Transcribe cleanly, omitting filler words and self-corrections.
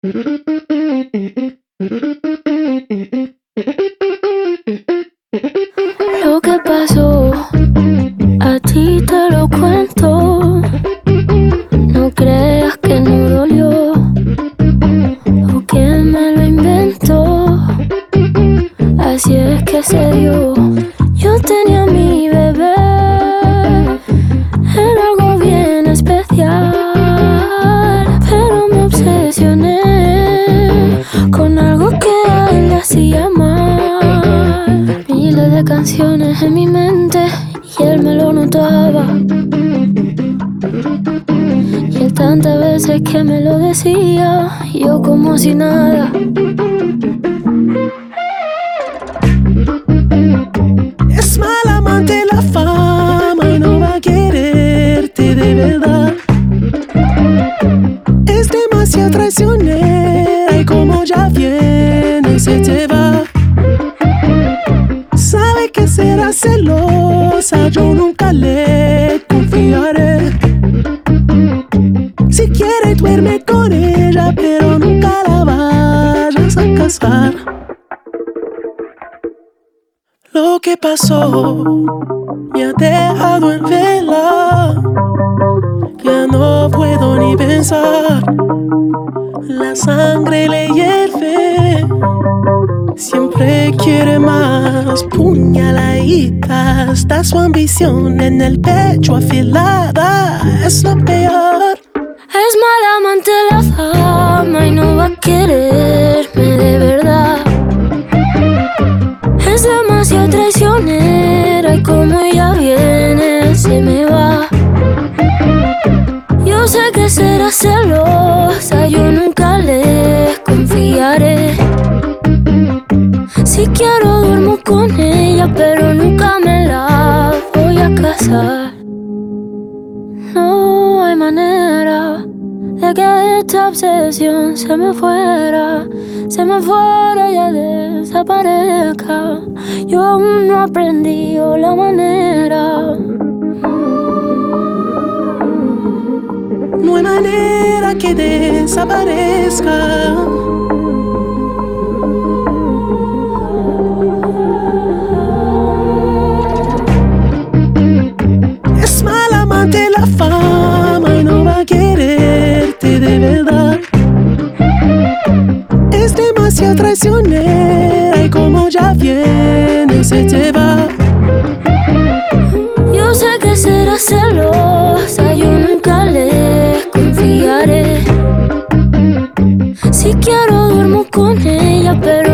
Lo que pasó, a ti te lo cuento. No creas que no dolió o que me lo inventó. Así es que se dio. Yo tenía a mi bebé, era algo bien especial, pero me obsesioné con algo que a él le hacía mal. Miles de canciones en mi mente y él me lo notaba. Y él tantas veces que me lo decía, yo como si nada. Es mal amante la fama y no va a quererte de verdad. Es demasiado traicionera y como ya viene se te va. Sabe que será celosa, yo nunca le confiaré. Si quiere duerme con ella, pero nunca la vayas a casar. Lo que pasó me ha dejado en vela. Ya no puedo ni pensar. La sangre le hierve. Siempre quiere más. Puñaladita. Está su ambición en el pecho afilada. Es lo peor. Es mala amante la fama y no va a quererme de verdad. Es demasiado traicionera y como ella viene se me va. Yo sé que será celosa, yo nunca le confiaré. Si quiero duermo con ella, pero nunca me la voy a casar. No hay manera de que esta obsesión se me fuera y ya desaparezca. Yo aún no aprendí la manera. No hay manera que desaparezca. Es mal amante la fama y no va a quererte de verdad. Es demasiado traicionera y como ya viene se te va. Yo sé que será celosa, yo nunca le confiaré. Si quiero duermo con ella, pero